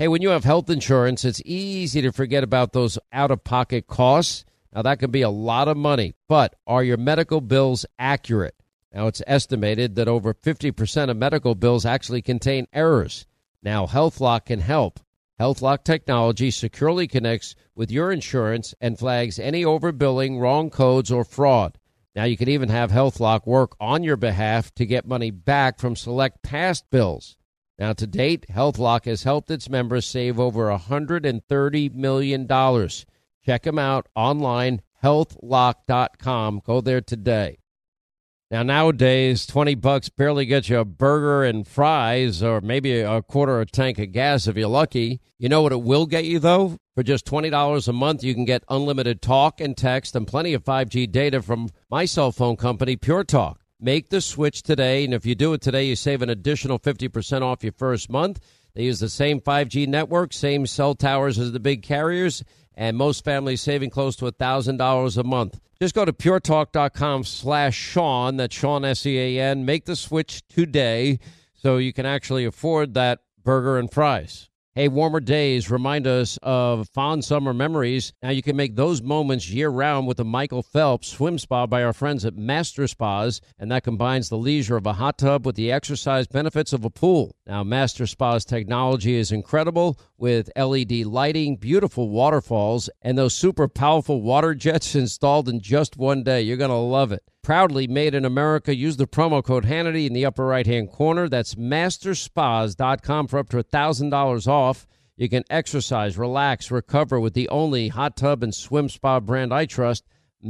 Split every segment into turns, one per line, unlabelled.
Hey, when you have health insurance, it's easy to forget about those out-of-pocket costs. Now, that can be a lot of money, but are your medical bills accurate? Now, it's estimated that over 50% of medical bills actually contain errors. Now, HealthLock can help. HealthLock technology securely connects with your insurance and flags any overbilling, wrong codes, or fraud. Now, you can even have HealthLock work on your behalf to get money back from select past bills. Now, to date, HealthLock has helped its members save over $130 million. Check them out online, healthlock.com. Go there today. Now, nowadays, $20 barely gets you a burger and fries or maybe a quarter of a tank of gas if you're lucky. You know what it will get you, though? For just $20 a month, you can get unlimited talk and text and plenty of 5G data from my cell phone company, Pure Talk. Make the switch today, and if you do it today, you save an additional 50% off your first month. They use the same 5G network, same cell towers as the big carriers, and most families saving close to $1,000 a month. Just go to puretalk.com/Sean, that's Sean, S-E-A-N. Make the switch today so you can actually afford that burger and fries. Hey, warmer days remind us of fond summer memories. Now you can make those moments year-round with the Michael Phelps Swim Spa by our friends at Master Spas, and that combines the leisure of a hot tub with the exercise benefits of a pool. Now, Master Spa's technology is incredible with LED lighting, beautiful waterfalls, and those super powerful water jets installed in just one day. You're going to love it. Proudly made in America. Use the promo code Hannity in the upper right-hand corner. That's masterspas.com for up to $1,000 off. You can exercise, relax, recover with the only hot tub and swim spa brand I trust,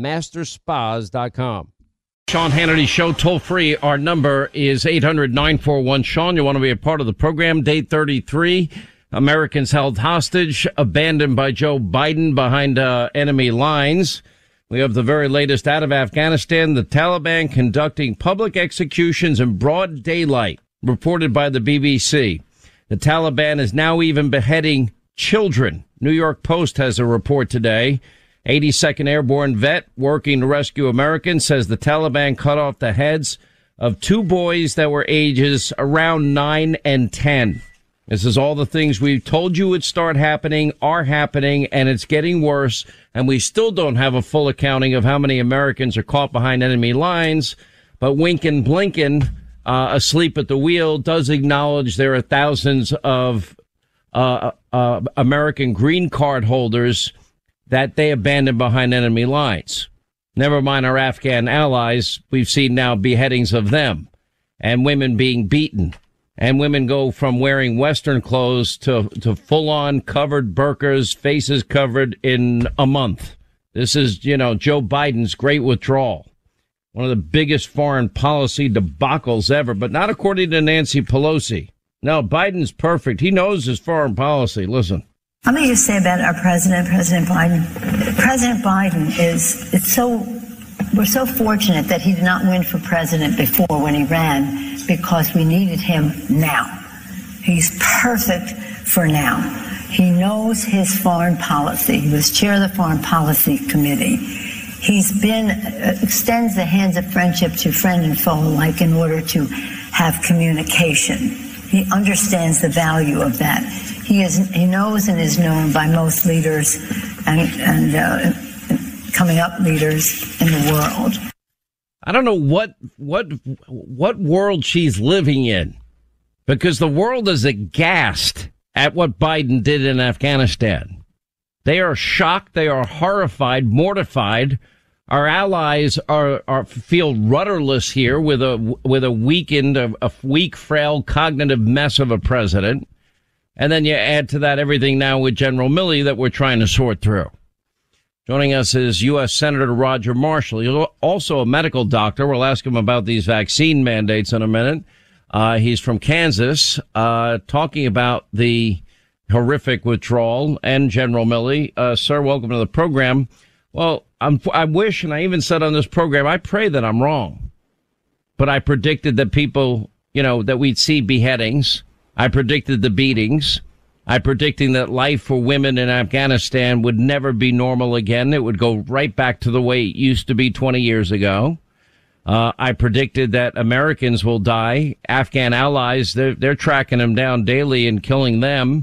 masterspas.com. Sean Hannity Show, toll free. Our number is 800-941-SEAN. You want to be a part of the program. Day 33. Americans held hostage, abandoned by Joe Biden behind enemy lines. We have the very latest out of Afghanistan, the Taliban conducting public executions in broad daylight, reported by the BBC. The Taliban is now even beheading children. New York Post has a report today. 82nd Airborne vet working to rescue Americans says the Taliban cut off the heads of two boys that were ages around 9 and 10. This is all the things we told you would start happening, are happening, and it's getting worse. And we still don't have a full accounting of how many Americans are caught behind enemy lines. But Winkin' Blinken, asleep at the wheel, does acknowledge there are thousands of American green card holders that they abandoned behind enemy lines. Never mind our Afghan allies. We've seen now beheadings of them and women being beaten. And women go from wearing Western clothes to full-on covered burqas, faces covered in a month. This is, Joe Biden's great withdrawal. One of the biggest foreign policy debacles ever, but not according to Nancy Pelosi. No, Biden's perfect. He knows his foreign policy. Listen.
Let me just say about our president, President Biden. President Biden we're so fortunate that he did not win for president before when he ran, because we needed him now. He's perfect for now. He knows his foreign policy. He was chair of the Foreign Policy Committee. Extends the hands of friendship to friend and foe alike in order to have communication. He understands the value of that. He knows and is known by most leaders and coming up leaders in the world.
I don't know what world she's living in, because the world is aghast at what Biden did in Afghanistan. They are shocked. They are horrified, mortified. Our allies feel rudderless here with a weak, frail, cognitive mess of a president. And then you add to that everything now with General Milley that we're trying to sort through. Joining us is U.S. Senator Roger Marshall. He's also a medical doctor. We'll ask him about these vaccine mandates in a minute. He's from Kansas, talking about the horrific withdrawal and General Milley. Sir, welcome to the program. Well, I wish, and I even said on this program, I pray that I'm wrong. But I predicted that people, that we'd see beheadings. I predicted the beatings. I predicting that life for women in Afghanistan would never be normal again. It would go right back to the way it used to be 20 years ago. I predicted that Americans will die. Afghan allies, they're tracking them down daily and killing them.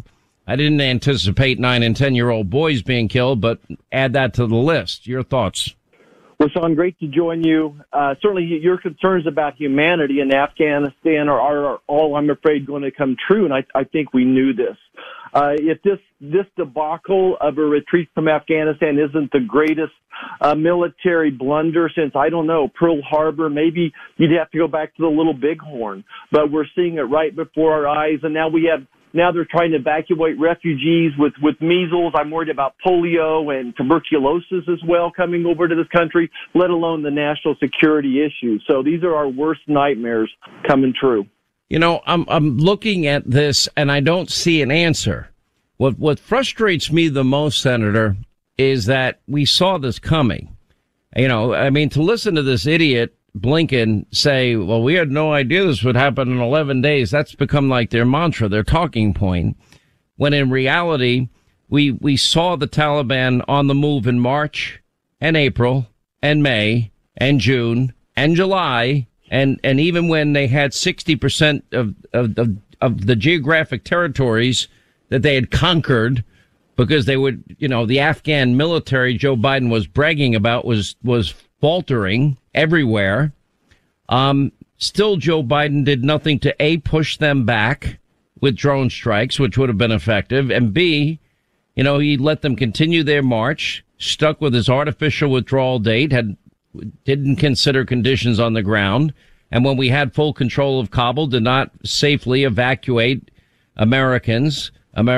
I didn't anticipate 9 and 10-year-old boys being killed, but add that to the list. Your thoughts?
Well, Sean, great to join you. Certainly your concerns about humanity in Afghanistan are all, I'm afraid, going to come true, and I think we knew this. If this debacle of a retreat from Afghanistan isn't the greatest military blunder since, I don't know, Pearl Harbor, maybe you'd have to go back to the Little Bighorn. But we're seeing it right before our eyes, and now they're trying to evacuate refugees with measles. I'm worried about polio and tuberculosis as well coming over to this country, let alone the national security issues. So these are our worst nightmares coming true.
You know, I'm looking at this and I don't see an answer. What frustrates me the most, Senator, is that we saw this coming. You know, I mean, to listen to this idiot Blinken say, well, we had no idea this would happen in 11 days. That's become like their mantra, their talking point. When in reality, we saw the Taliban on the move in March and April and May and June and July. And even when they had 60% of the geographic territories that they had conquered, because they would, you know, the Afghan military Joe Biden was bragging about was faltering everywhere. Still, Joe Biden did nothing to A, push them back with drone strikes, which would have been effective, and B, you know, he let them continue their march, stuck with his artificial withdrawal date, didn't consider conditions on the ground, and when we had full control of Kabul, did not safely evacuate Americans,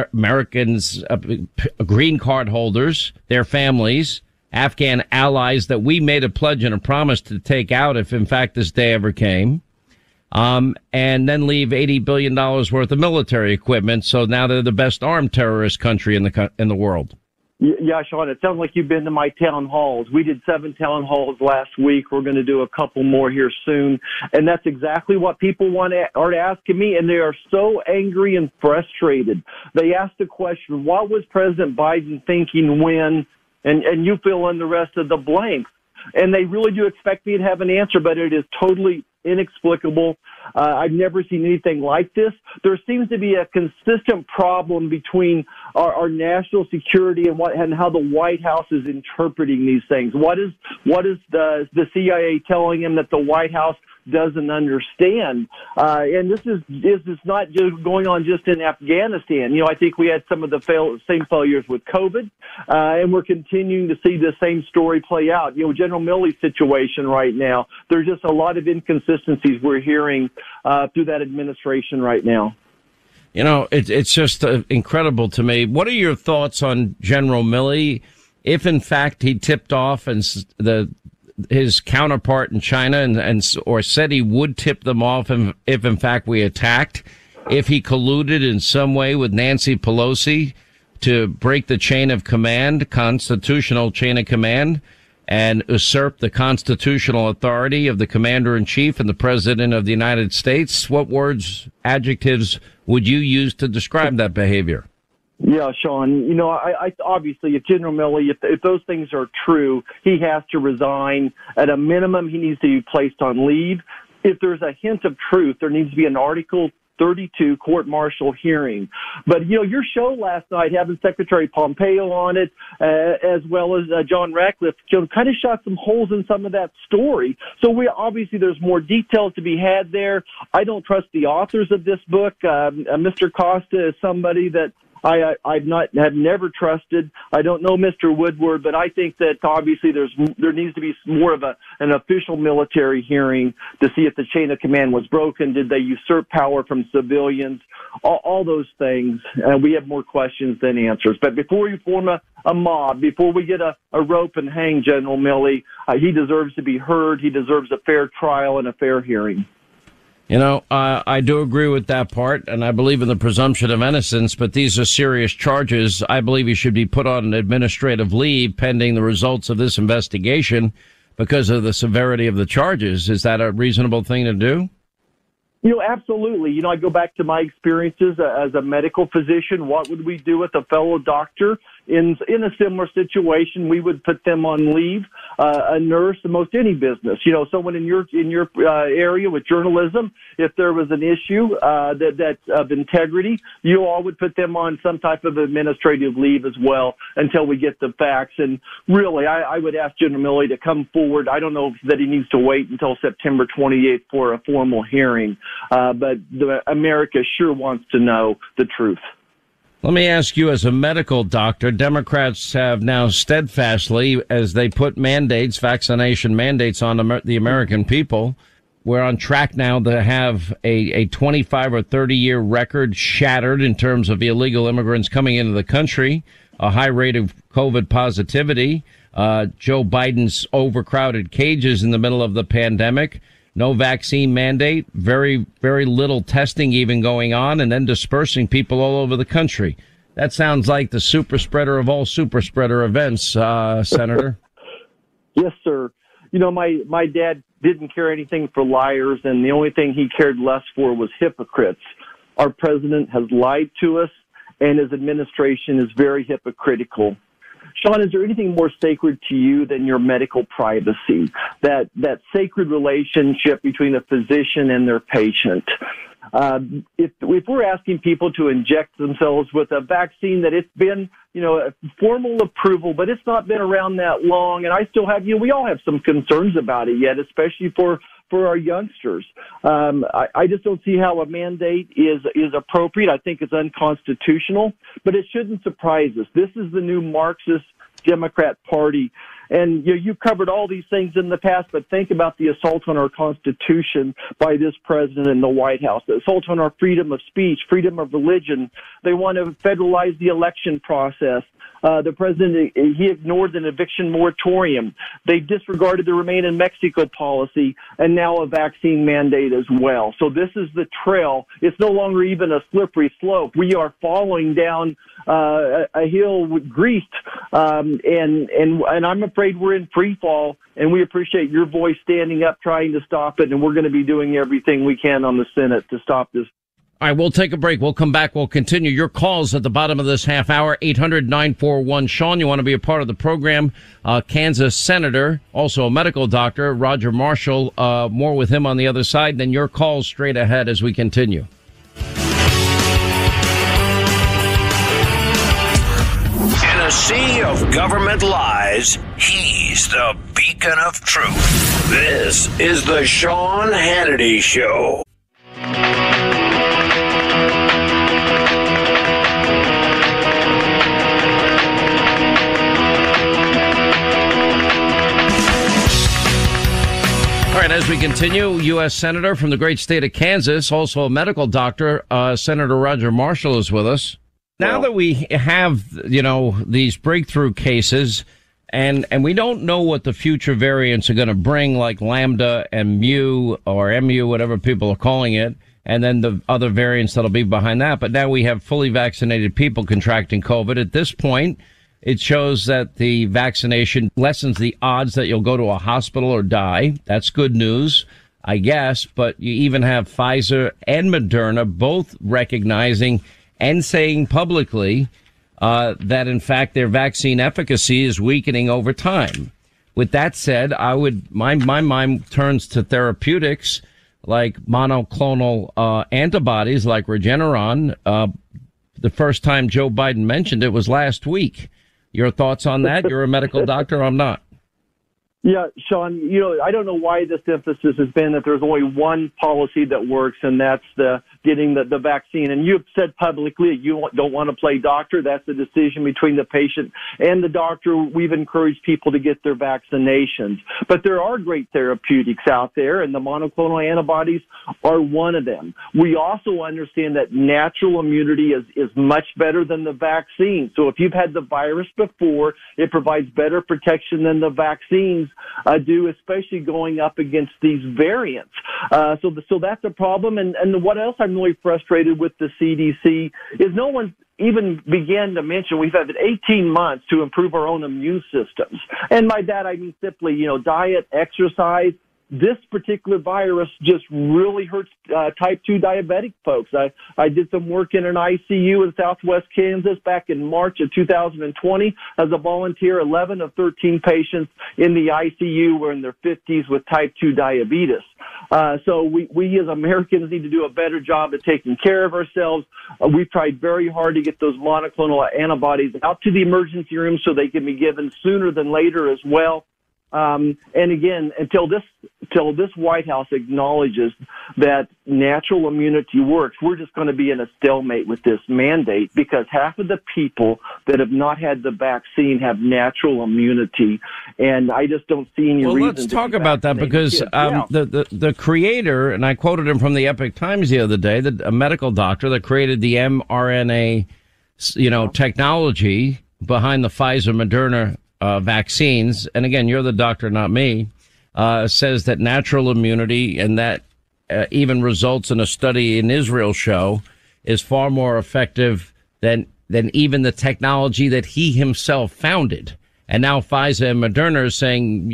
green card holders, their families, Afghan allies that we made a pledge and a promise to take out if, in fact, this day ever came, and then leave $80 billion worth of military equipment. So now they're the best armed terrorist country in the world.
Yeah, Sean, it sounds like you've been to my town halls. We did 7 town halls last week. We're going to do a couple more here soon. And that's exactly what people are asking me. And they are so angry and frustrated. They asked the question, what was President Biden thinking when? And you fill in the rest of the blanks. And they really do expect me to have an answer, but it is totally inexplicable. I've never seen anything like this. There seems to be a consistent problem between our national security and how the White House is interpreting these things. What is the CIA telling him that the White House doesn't understand? And this is not just going on just in Afghanistan. You know, I think we had some of the same failures with COVID, and we're continuing to see the same story play out. You know, General Milley's situation right now, there's just a lot of inconsistencies we're hearing through that administration right now.
You know, it's just incredible to me. What are your thoughts on General Milley? If in fact he tipped off and his counterpart in China or said he would tip them off if in fact we attacked, if he colluded in some way with Nancy Pelosi to break the chain of command, constitutional chain of command, and usurp the constitutional authority of the commander-in-chief and the president of the United States, what words, adjectives would you use to describe that behavior?
Yeah, Sean, you know, I obviously, if General Milley, if those things are true, he has to resign. At a minimum, he needs to be placed on leave. If there's a hint of truth, there needs to be an Article 32 court-martial hearing. But, you know, your show last night, having Secretary Pompeo on it, as well as John Ratcliffe, kind of shot some holes in some of that story. So obviously there's more details to be had there. I don't trust the authors of this book. Mr. Costa is somebody that have never trusted. I don't know Mr. Woodward, but I think that obviously there needs to be more of an official military hearing to see if the chain of command was broken. Did they usurp power from civilians? All those things. We have more questions than answers. But before you form a mob, before we get a rope and hang General Milley, he deserves to be heard. He deserves a fair trial and a fair hearing.
You know, I do agree with that part, and I believe in the presumption of innocence, but these are serious charges. I believe he should be put on an administrative leave pending the results of this investigation because of the severity of the charges. Is that a reasonable thing to do?
You know, absolutely. You know, I go back to my experiences as a medical physician. What would we do with a fellow doctor? in a similar situation, we would put them on leave. A nurse, most any business, someone in your area with journalism, if there was an issue that of integrity, you all would put them on some type of administrative leave as well until we get the facts. And really, I would ask General Milley to come forward. I don't know that he needs to wait until September 28th for a formal hearing, but America sure wants to know the truth.
Let me ask you, as a medical doctor, Democrats have now steadfastly, as they put vaccination mandates on the American people, we're on track now to have a 25 or 30-year record shattered in terms of illegal immigrants coming into the country, a high rate of COVID positivity, Joe Biden's overcrowded cages in the middle of the pandemic, no vaccine mandate, very, very little testing even going on, and then dispersing people all over the country. That sounds like the super spreader of all super spreader events, Senator.
Yes, sir. My dad didn't care anything for liars, and the only thing he cared less for was hypocrites. Our president has lied to us, and his administration is very hypocritical. Sean, is there anything more sacred to you than your medical privacy? That sacred relationship between a physician and their patient. If we're asking people to inject themselves with a vaccine that it's been, a formal approval, but it's not been around that long, and I still have, we all have some concerns about it yet, especially for our youngsters. I just don't see how a mandate is appropriate. I think it's unconstitutional, but it shouldn't surprise us. This is the new Marxist Democrat Party. And you've covered all these things in the past, but think about the assault on our Constitution by this president in the White House, the assault on our freedom of speech, freedom of religion. They want to federalize the election process. The president, he ignored an eviction moratorium. They disregarded the Remain in Mexico policy, and now a vaccine mandate as well. So this is the trail. It's no longer even a slippery slope. We are falling down a hill greased, and I'm afraid we're in free fall. And we appreciate your voice standing up, trying to stop it, and we're going to be doing everything we can on the Senate to stop this.
All right, we'll take a break. We'll come back. We'll continue your calls at the bottom of this half hour. 800-941-SEAN. You want to be a part of the program. Kansas Senator, also a medical doctor, Roger Marshall. More with him on the other side. Then your calls straight ahead as we continue.
In a sea of government lies, he's the beacon of truth. This is the Sean Hannity Show.
All right, as we continue, U.S. Senator from the great state of Kansas, also a medical doctor, Senator Roger Marshall is with us. Now that we have, these breakthrough cases, and we don't know what the future variants are going to bring, like Lambda and Mu, or MU, whatever people are calling it, and then the other variants that'll be behind that. But now we have fully vaccinated people contracting COVID. At this point, it shows that the vaccination lessens the odds that you'll go to a hospital or die. That's good news, I guess. But you even have Pfizer and Moderna both recognizing and saying publicly that, in fact, their vaccine efficacy is weakening over time. With that said, my mind turns to therapeutics like monoclonal antibodies like Regeneron. The first time Joe Biden mentioned it was last week. Your thoughts on that? You're a medical doctor. I'm not.
Yeah, Sean, I don't know why this emphasis has been that there's only one policy that works, and that's getting the vaccine. And you've said publicly you don't want to play doctor. That's the decision between the patient and the doctor. We've encouraged people to get their vaccinations. But there are great therapeutics out there, and the monoclonal antibodies are one of them. We also understand that natural immunity is much better than the vaccine. So if you've had the virus before, it provides better protection than the vaccines do, especially going up against these variants. So that's a problem. And what else I'm really frustrated with the CDC is no one even began to mention we've had 18 months to improve our own immune systems. And by that, I mean simply, diet, exercise, this particular virus just really hurts type 2 diabetic folks. I did some work in an ICU in Southwest Kansas back in March of 2020 as a volunteer. 11 of 13 patients in the ICU were in their 50s with type 2 diabetes. So we as Americans need to do a better job of taking care of ourselves. We've tried very hard to get those monoclonal antibodies out to the emergency room so they can be given sooner than later as well. And again, until this White House acknowledges that natural immunity works, we're just going to be in a stalemate with this mandate, because half of the people that have not had the vaccine have natural immunity, and I just don't see any reason.
Well, let's talk about that, because the creator, and I quoted him from the Epoch Times the other day, a medical doctor that created the mRNA, technology behind the Pfizer Moderna vaccines, and again, you're the doctor, not me, says that natural immunity, and that even results in a study in Israel show, is far more effective than even the technology that he himself founded. And now Pfizer and Moderna are saying,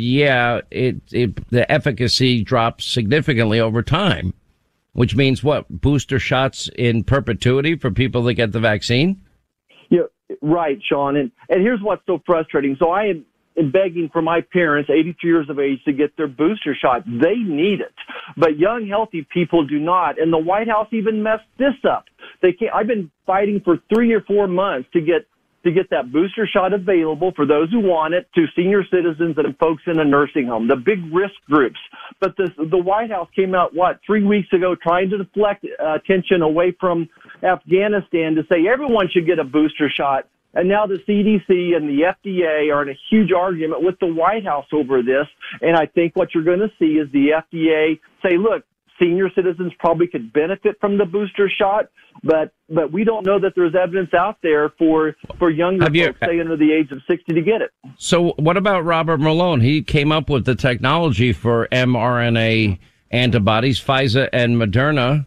the efficacy drops significantly over time, which means what? Booster shots in perpetuity for people that get the vaccine?
Yeah, right, Sean. And here's what's so frustrating. So I am begging for my parents, 83 years of age, to get their booster shot. They need it. But young, healthy people do not. And the White House even messed this up. I've been fighting for 3 or 4 months to get that booster shot available for those who want it, to senior citizens and folks in a nursing home, the big risk groups. But the White House came out, 3 weeks ago, trying to deflect attention away from Afghanistan to say everyone should get a booster shot. And now the CDC and the FDA are in a huge argument with the White House over this. And I think what you're going to see is the FDA say, look, senior citizens probably could benefit from the booster shot, but we don't know that there's evidence out there for younger folks, say under the age of 60, to get it.
So what about Robert Malone? He came up with the technology for mRNA antibodies, Pfizer and Moderna.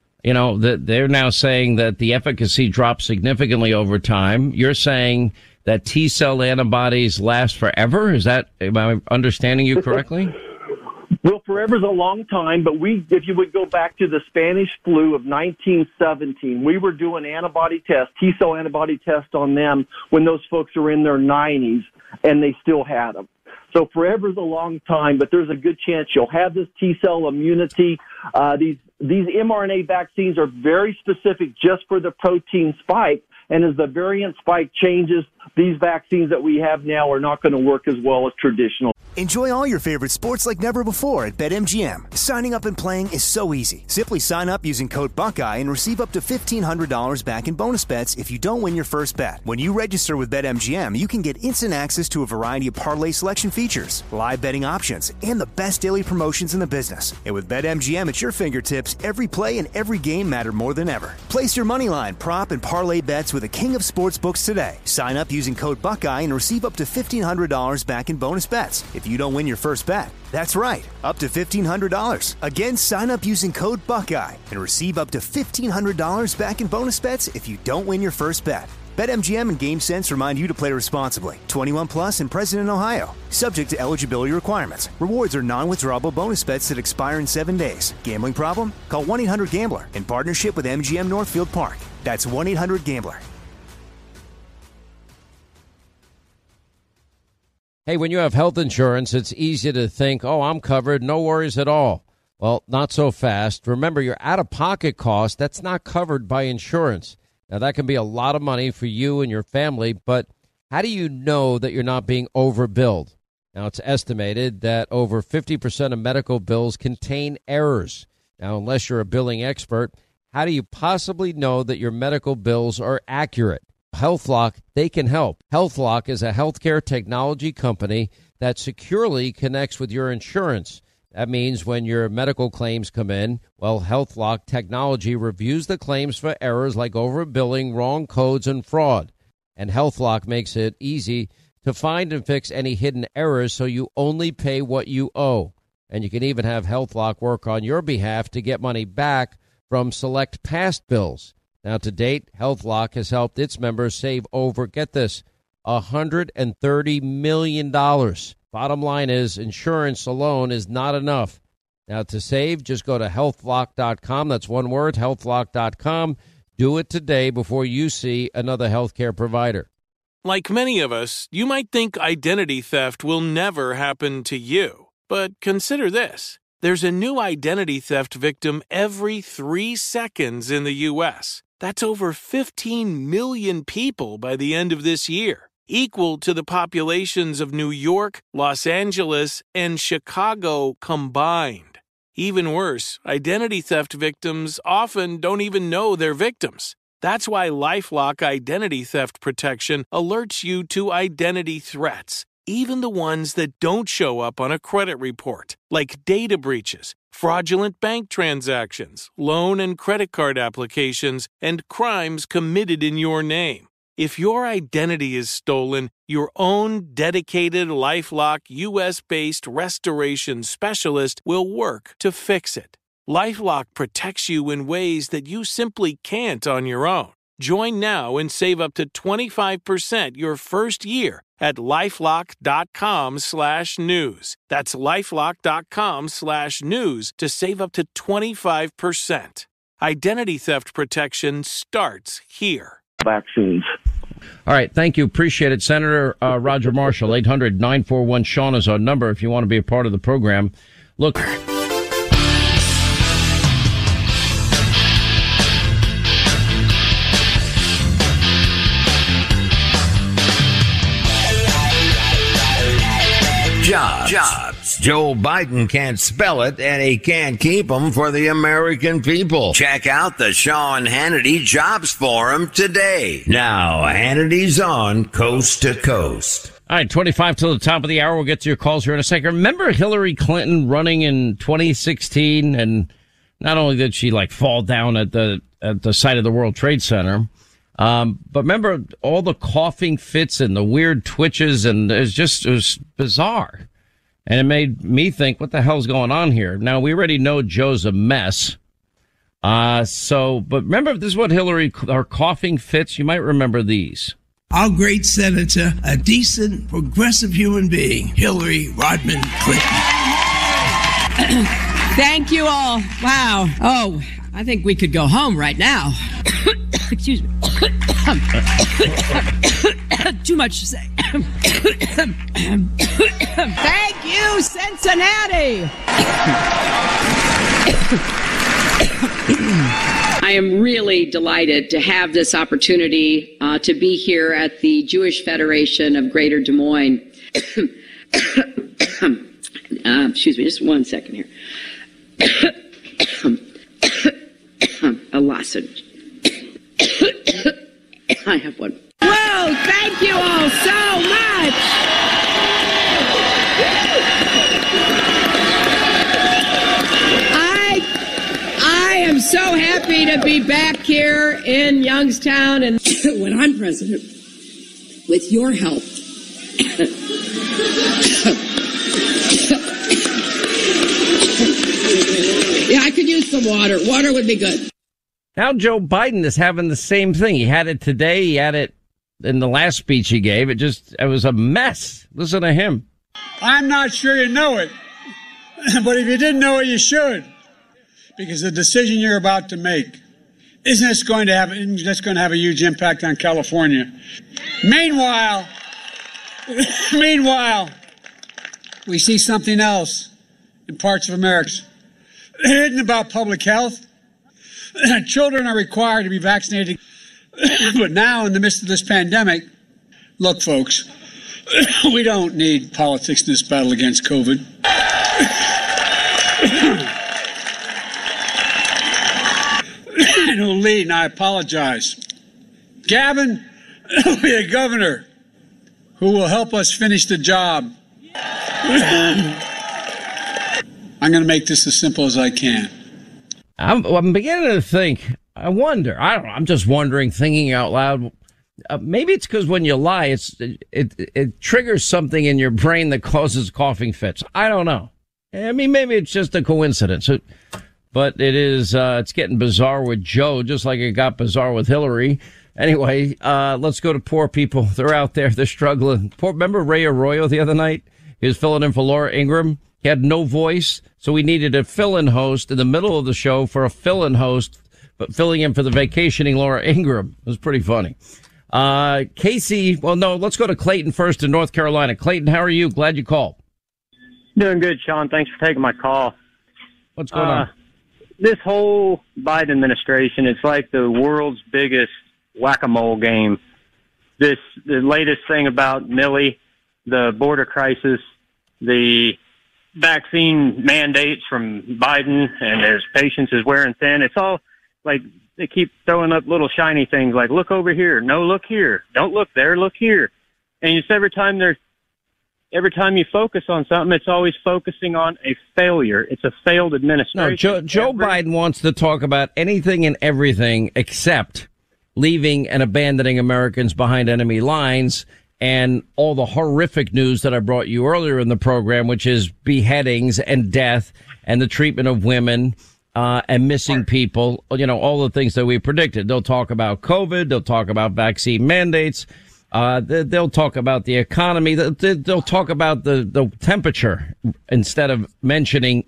That they're now saying that the efficacy drops significantly over time. You're saying that T-cell antibodies last forever? Am I understanding you correctly?
Well, forever is a long time, but if you would go back to the Spanish flu of 1917, we were doing antibody tests, T-cell antibody tests on them when those folks were in their 90s, and they still had them. So forever is a long time, but there's a good chance you'll have this T-cell immunity. These mRNA vaccines are very specific just for the protein spike. And as the variant spike changes, these vaccines that we have now are not going to work as well as traditional.
Enjoy all your favorite sports like never before at BetMGM. Signing up and playing is so easy. Simply sign up using code Buckeye and receive up to $1,500 back in bonus bets if you don't win your first bet. When you register with BetMGM, you can get instant access to a variety of parlay selection features, live betting options, and the best daily promotions in the business. And with BetMGM at your fingertips, every play and every game matter more than ever. Place your moneyline, prop, and parlay bets with the king of sportsbooks today. Sign up using code Buckeye and receive up to $1,500 back in bonus bets if you don't win your first bet. That's right, up to $1,500. Again, sign up using code Buckeye and receive up to $1,500 back in bonus bets if you don't win your first bet. BetMGM and GameSense remind you to play responsibly. 21 plus and present in Ohio. Subject to eligibility requirements. Rewards are non-withdrawable bonus bets that expire in 7 days. Gambling problem? Call 1-800-GAMBLER in partnership with MGM Northfield Park. That's 1-800-GAMBLER.
Hey, when you have health insurance, it's easy to think, oh, I'm covered, no worries at all. Well, not so fast. Remember, your out-of-pocket cost, that's not covered by insurance. Now, that can be a lot of money for you and your family, but how do you know that you're not being overbilled? Now, it's estimated that over 50% of medical bills contain errors. Now, unless you're a billing expert, how do you possibly know that your medical bills are accurate? HealthLock, they can help. HealthLock is a healthcare technology company that securely connects with your insurance. That means when your medical claims come in, well, HealthLock technology reviews the claims for errors like overbilling, wrong codes, and fraud. And HealthLock makes it easy to find and fix any hidden errors so you only pay what you owe. And you can even have HealthLock work on your behalf to get money back from select past bills. Now, to date, HealthLock has helped its members save over, get this, $130 million. Bottom line is, insurance alone is not enough. Now, to save, just go to healthlock.com. That's one word, healthlock.com. Do it today before you see another healthcare provider.
Like many of us, you might think identity theft will never happen to you. But consider this. There's a new identity theft victim every 3 seconds in the U.S. That's over 15 million people by the end of this year, equal to the populations of New York, Los Angeles, and Chicago combined. Even worse, identity theft victims often don't even know they're victims. That's why LifeLock Identity Theft Protection alerts you to identity threats, even the ones that don't show up on a credit report, like data breaches, fraudulent bank transactions, loan and credit card applications, and crimes committed in your name. If your identity is stolen, your own dedicated LifeLock U.S.-based restoration specialist will work to fix it. LifeLock protects you in ways that you simply can't on your own. Join now and save up to 25% your first year at LifeLock.com/news. That's LifeLock.com/news to save up to 25%. Identity theft protection starts here.
Vaccines.
All right. Thank you. Appreciate it. Senator Roger Marshall, 800-941-SEAN is our number if you want to be a part of the program. Look.
Jobs. Joe Biden can't spell it, and he can't keep them for the American people. Check out the Sean Hannity Jobs Forum today. Now, Hannity's on Coast to Coast.
All right, 25 till the top of the hour. We'll get to your calls here in a second. Remember Hillary Clinton running in 2016, and not only did she fall down at the site of the World Trade Center, but remember all the coughing fits and the weird twitches, and it was bizarre. And it made me think, what the hell's going on here? Now, we already know Joe's a mess. But remember, this is what her coughing fits. You might remember these.
Our great senator, a decent, progressive human being, Hillary Rodham Clinton.
Thank you all. Wow. Oh, I think we could go home right now. Excuse me. Too much to say. Thank you, Cincinnati. I am really delighted to have this opportunity to be here at the Jewish Federation of Greater Des Moines. Excuse me, just 1 second here. A lozenge. I have one. Whoa, thank you all so much. I am so happy to be back here in Youngstown, and when I'm president, with your help. Yeah, I could use some water. Water would be good.
Now Joe Biden is having the same thing. He had it today. He had it in the last speech he gave. It was a mess. Listen to him.
I'm not sure you know it, but if you didn't know it, you should. Because the decision you're about to make isn't going to have a huge impact on California. Meanwhile, we see something else in parts of America. It isn't about public health. Children are required to be vaccinated. But now, in the midst of this pandemic, look, folks, we don't need politics in this battle against COVID. And who'll lead, and I apologize. Gavin will be a governor who will help us finish the job. I'm going to make this as simple as I can.
I'm beginning to think, I wonder, I don't know, I'm just wondering, thinking out loud, maybe it's because when you lie, it triggers something in your brain that causes coughing fits. I don't know. I mean, maybe it's just a coincidence. But it is, it's getting bizarre with Joe, just like it got bizarre with Hillary. Anyway, let's go to poor people. They're out there. They're struggling. Remember Ray Arroyo the other night? He was filling in for Laura Ingraham. He had no voice, so we needed a fill-in host in the middle of the show for a fill-in host, but filling in for the vacationing Laura Ingraham. It was pretty funny. Casey, well, no, let's go to Clayton first in North Carolina. Clayton, how are you? Glad you called.
Doing good, Sean. Thanks for taking my call.
What's going on?
This whole Biden administration, it's like the world's biggest whack-a-mole game. The latest thing about Milley, the border crisis, the vaccine mandates from Biden, and his patience is wearing thin. It's all like they keep throwing up little shiny things like, look over here, no, look here, don't look there, look here. And just every time you focus on something, it's always focusing on a failure. It's a failed administration.
No, Joe Biden wants to talk about anything and everything except leaving and abandoning Americans behind enemy lines and all the horrific news that I brought you earlier in the program, which is beheadings and death and the treatment of women and missing people, all the things that we predicted. They'll talk about COVID. They'll talk about vaccine mandates. They'll talk about the economy. They'll talk about the temperature instead of mentioning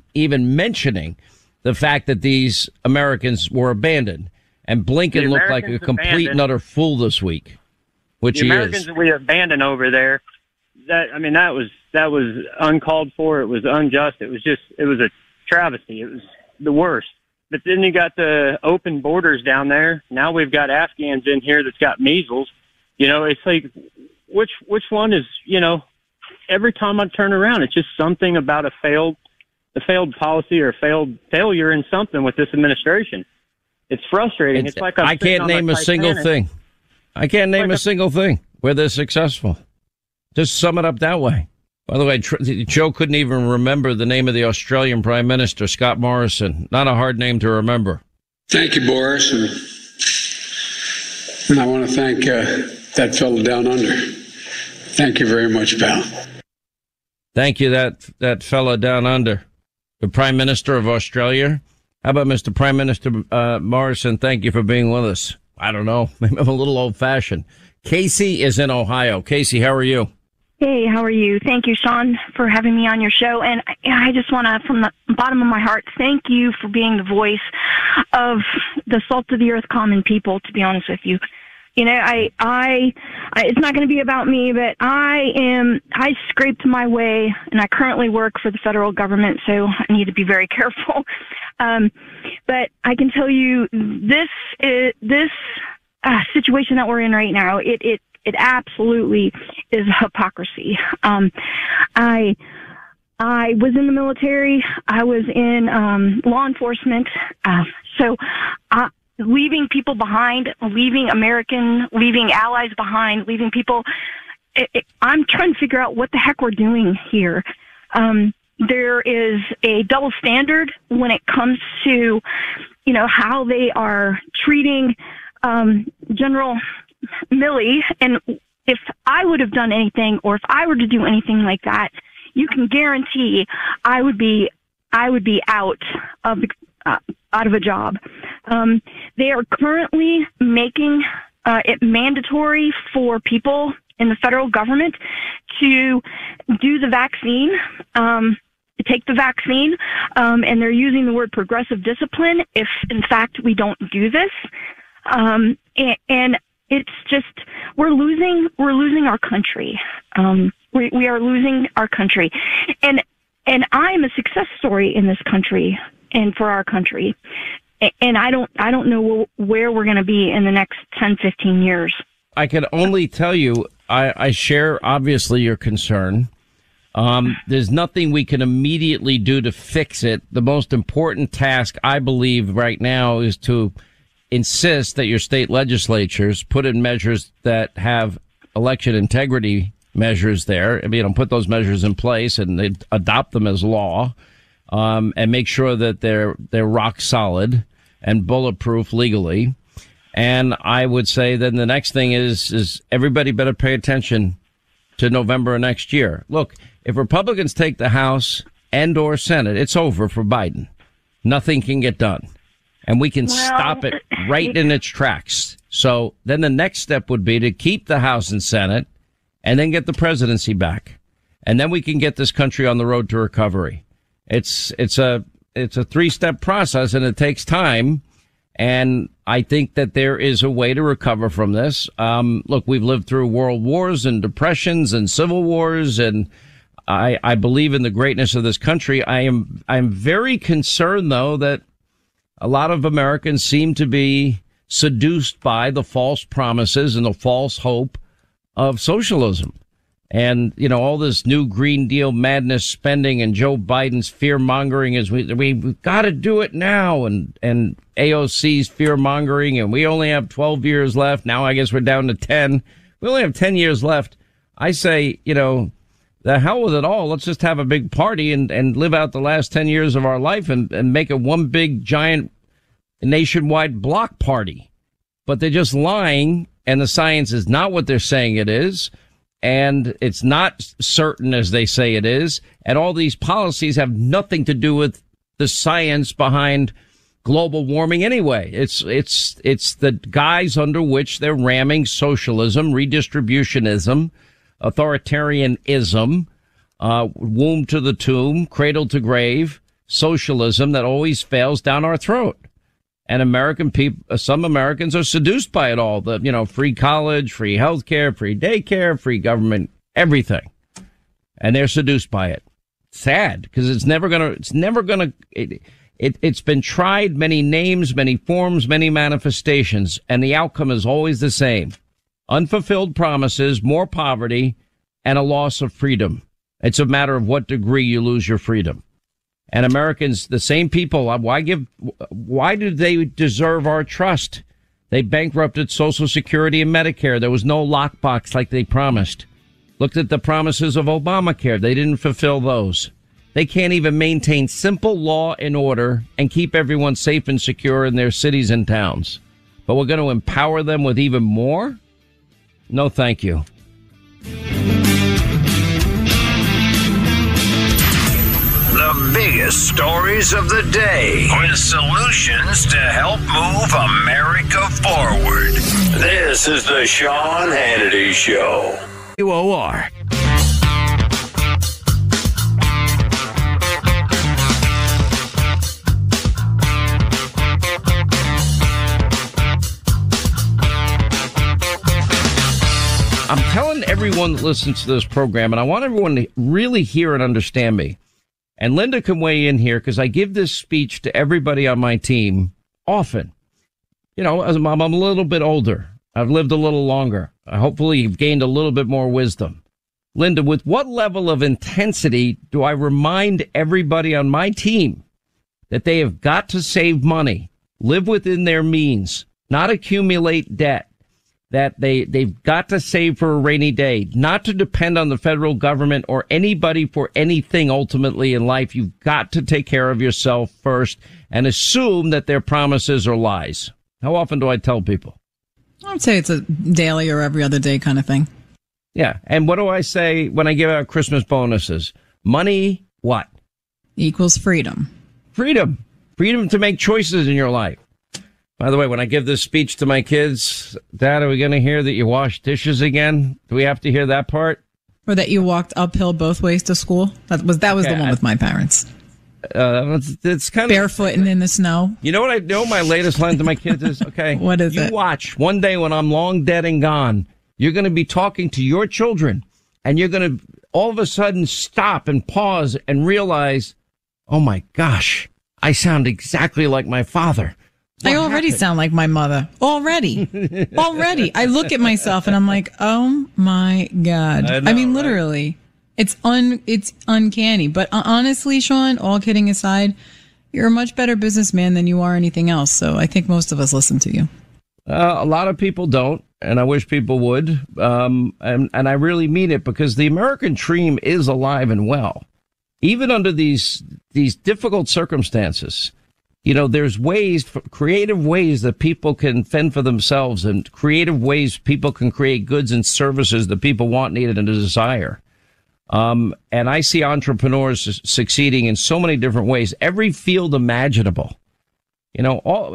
the fact that these Americans were abandoned. And Blinken looked like a complete and utter fool this week, which he is.
The Americans that we abandoned over there, that was uncalled for. It was unjust. It was a travesty. It was the worst. But then you got the open borders down there. Now we've got Afghans in here that's got measles. It's like, which one is, every time I turn around, it's just something about a failed policy or failure in something with this administration. It's frustrating. It's like
I can't name a single thing. I can't name a single thing where they're successful. Just sum it up that way. By the way, Joe couldn't even remember the name of the Australian Prime Minister, Scott Morrison. Not a hard name to remember.
Thank you, Boris. And I want to thank that fellow down under. Thank you very much, pal.
Thank you, that fellow down under. The Prime Minister of Australia. How about Mr. Prime Minister Morrison? Thank you for being with us. I don't know. Maybe I'm a little old-fashioned. Casey is in Ohio. Casey, how are you?
Hey, how are you? Thank you, Sean, for having me on your show. And I just want to, from the bottom of my heart, thank you for being the voice of the salt of the earth common people, to be honest with you. I it's not going to be about me, but I scraped my way, and I currently work for the federal government, so I need to be very careful. But I can tell you this situation that we're in right now, it absolutely is hypocrisy. I was in the military. I was in law enforcement. So leaving people behind, leaving allies behind, leaving people. I'm trying to figure out what the heck we're doing here. There is a double standard when it comes to, how they are treating General Milley. And if I would have done anything, or if I were to do anything like that, you can guarantee I would be out of a job. They are currently making it mandatory for people in the federal government to do the vaccine, take the vaccine, and they're using the word progressive discipline if, in fact, we don't do this. And it's just we're losing our country. We are losing our country, and I'm a success story in this country and for our country. And I don't know where we're going to be in the next 10, 15 years.
I can only tell you, I share obviously your concern. There's nothing we can immediately do to fix it. The most important task, I believe, right now is to insist that your state legislatures put in measures that have election integrity measures there. Put those measures in place and they adopt them as law, and make sure that they're rock solid and bulletproof legally. And I would say then the next thing is everybody better pay attention to November of next year. Look, if Republicans take the House and or Senate, it's over for Biden. Nothing can get done. And we can stop it right in its tracks. So then the next step would be to keep the House and Senate and then get the presidency back. and then we can get this country on the road to recovery. It's a 3-step process, and it takes time. And I think that there is a way to recover from this. Look, we've lived through world wars and depressions and civil wars, and I believe in the greatness of this country. I'm very concerned, though, that a lot of Americans seem to be seduced by the false promises and the false hope of socialism. And, you know, all this new Green Deal madness spending and Joe Biden's fear mongering is we've got to do it now. And AOC's fear mongering, and we only have 12 years left. Now I guess we're down to 10. We only have 10 years left. I say, you know, the hell with it all. Let's just have a big party and live out the last 10 years of our life and make it one big giant nationwide block party. But they're just lying, and the science is not what they're saying it is. And it's not certain as they say it is. And all these policies have nothing to do with the science behind global warming anyway. It's the guise under which they're ramming socialism, redistributionism, authoritarianism, womb to the tomb, cradle to grave, socialism that always fails down our throat. And American people, some Americans are seduced by it all. The, you know, free college, free healthcare, free daycare, free government, everything. And they're seduced by it. Sad, because it's been tried, many names, many forms, many manifestations, and the outcome is always the same. Unfulfilled promises, more poverty, and a loss of freedom. It's a matter of what degree you lose your freedom. And Americans, the same people, why do they deserve our trust? They bankrupted Social Security and Medicare. There was no lockbox like they promised. Looked at the promises of Obamacare. They didn't fulfill those. They can't even maintain simple law and order and keep everyone safe and secure in their cities and towns. But we're going to empower them with even more? No, thank you.
The biggest stories of the day with solutions to help move America forward. This is the Sean Hannity Show. WOR.
I'm telling everyone that listens to this program, and I want everyone to really hear and understand me. And Linda can weigh in here because I give this speech to everybody on my team often. You know, as I'm a little bit older. I've lived a little longer. Hopefully you've gained a little bit more wisdom. Linda, with what level of intensity do I remind everybody on my team that they have got to save money, live within their means, not accumulate debt, that they've got to save for a rainy day, not to depend on the federal government or anybody for anything ultimately in life. You've got to take care of yourself first and assume that their promises are lies. How often do I tell people?
I would say it's a daily or every other day kind of thing.
Yeah. And what do I say when I give out Christmas bonuses? Money, what?
Equals freedom.
Freedom. Freedom to make choices in your life. By the way, when I give this speech to my kids, Dad, are we going to hear that you wash dishes again? Do we have to hear that part?
Or that you walked uphill both ways to school? That was the one with my parents.
It's kind
of barefoot and in the snow.
You know what I know? My latest line to my kids is, okay,
what is it?
You watch one day when I'm long dead and gone, you're going to be talking to your children and you're going to all of a sudden stop and pause and realize, oh my gosh, I sound exactly like my father.
I already sound like my mother. Already. I look at myself and I'm like, oh my God. I mean, literally, it's uncanny. But honestly, Sean, all kidding aside, you're a much better businessman than you are anything else. So I think most of us listen to you.
A lot of people don't, and I wish people would. And I really mean it because the American dream is alive and well, even under these difficult circumstances. You know, there's creative ways that people can fend for themselves and creative ways people can create goods and services that people want, need, and desire. And I see entrepreneurs succeeding in so many different ways, every field imaginable. I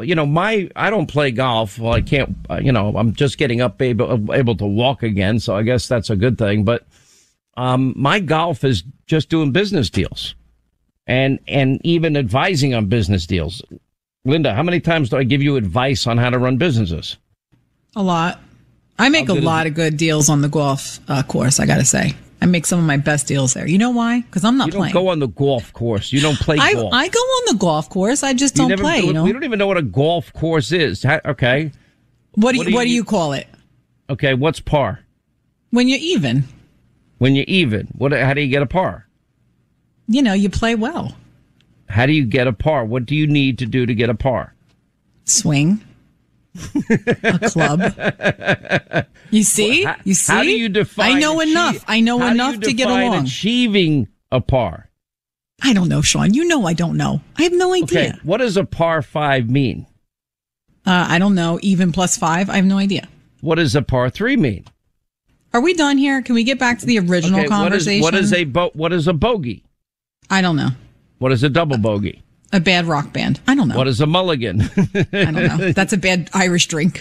don't play golf. Well, I can't, I'm just getting up able to walk again. So I guess that's a good thing. But,
My golf is just doing business deals and even advising on business deals. Linda, how many times do I give you advice on how to run businesses?
A lot. I make a lot of good deals on the golf course, I got to say. I make some of my best deals there. You know why? Because I'm not playing.
You don't go on the golf course. You don't play golf.
I go on the golf course. I just don't play.
We don't even know what a golf course is. Okay.
What do you call it?
Okay, what's par?
When you're even.
When you're even. How do you get a par?
You play well.
How do you get a par? What do you need to do to get a par?
Swing. A club. You see? You see?
How do you define
I know enough to get along.
Achieving a par?
I don't know, Sean. I don't know. I have no idea.
Okay, what does a par 5 mean?
I don't know. Even plus 5? I have no idea.
What does a par 3 mean?
Are we done here? Can we get back to the original conversation?
What is a bogey?
I don't know.
What is a double bogey?
A bad rock band. I don't know.
What is a mulligan?
I don't know. That's a bad Irish drink.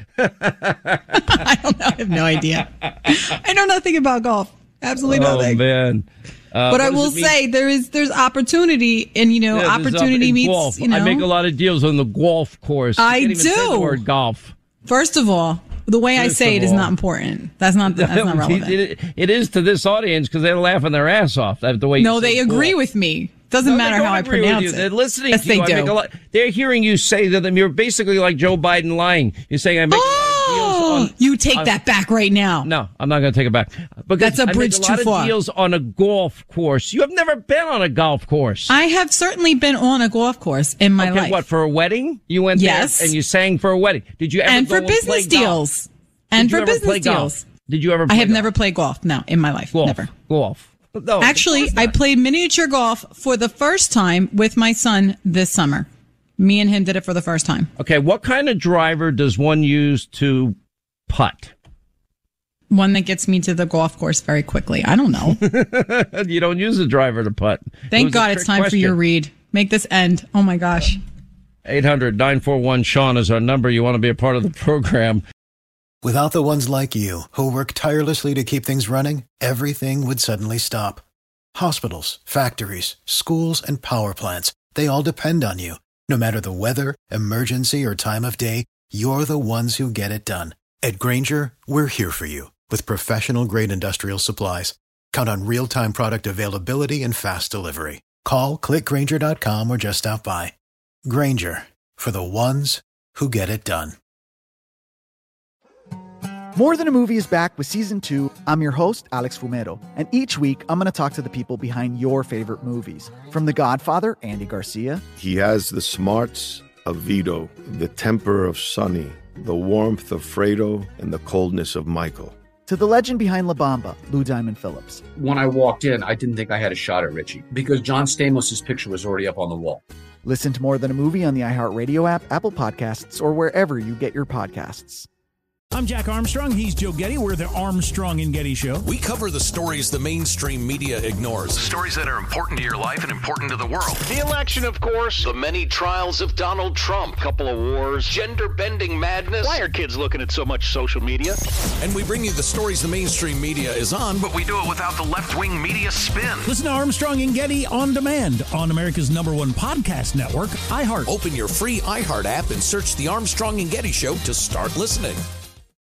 I don't know. I have no idea. I know nothing about golf. Absolutely nothing.
Oh, man.
But I will say there's opportunity, and opportunity meets
golf.
I
make a lot of deals on the golf course.
I
can't even
do.
say the word golf.
First of all, the way I say it is not important. That's not relevant.
It is to this audience because they're laughing their ass off. The way
no, they agree with me. Doesn't matter how I pronounce it.
They're listening
yes,
to you.
They do.
They're hearing you say to them, you're basically like Joe Biden lying. You're saying, I make deals on...
You take that back right now.
No, I'm not going to take it back. Because
that's a bridge too far.
I make a lot of deals on a golf course. You have never been on a golf course.
I have certainly been on a golf course in my life.
What, for a wedding? You went there and you sang for a wedding. Did you ever
and for business deals. And for business deals.
Did you ever play
I have never played golf, no, in my life. Never.
Golf. No,
actually, I played miniature golf for the first time with my son this summer. Me and him did it for the first time.
Okay, what kind of driver does one use to putt?
One that gets me to the golf course very quickly. I don't know.
You don't use a driver to putt.
Thank God it's time for your read. Make this end. Oh, my gosh.
800-941-SEAN is our number. You want to be a part of the program.
Without the ones like you, who work tirelessly to keep things running, everything would suddenly stop. Hospitals, factories, schools, and power plants, they all depend on you. No matter the weather, emergency, or time of day, you're the ones who get it done. At Grainger, we're here for you with professional-grade industrial supplies. Count on real-time product availability and fast delivery. Call, clickgrainger.com, or just stop by. Grainger, for the ones who get it done.
More Than a Movie is back with Season 2. I'm your host, Alex Fumero, and each week I'm going to talk to the people behind your favorite movies. From The Godfather, Andy Garcia.
He has the smarts of Vito, the temper of Sonny, the warmth of Fredo, and the coldness of Michael.
To the legend behind La Bamba, Lou Diamond Phillips.
When I walked in, I didn't think I had a shot at Richie because John Stamos' picture was already up on the wall.
Listen to More Than a Movie on the iHeartRadio app, Apple Podcasts, or wherever you get your podcasts.
I'm Jack Armstrong. He's Joe Getty. We're the Armstrong and Getty Show.
We cover the stories the mainstream media ignores. The stories that are important to your life and important to the world. The election, of course. The many trials of Donald Trump. Couple of wars. Gender-bending madness. Why are kids looking at so much social media? And we bring you the stories the mainstream media is on, but we do it without the left-wing media spin.
Listen to Armstrong and Getty on demand on America's #1 podcast network, iHeart.
Open your free iHeart app and search the Armstrong and Getty Show to start listening.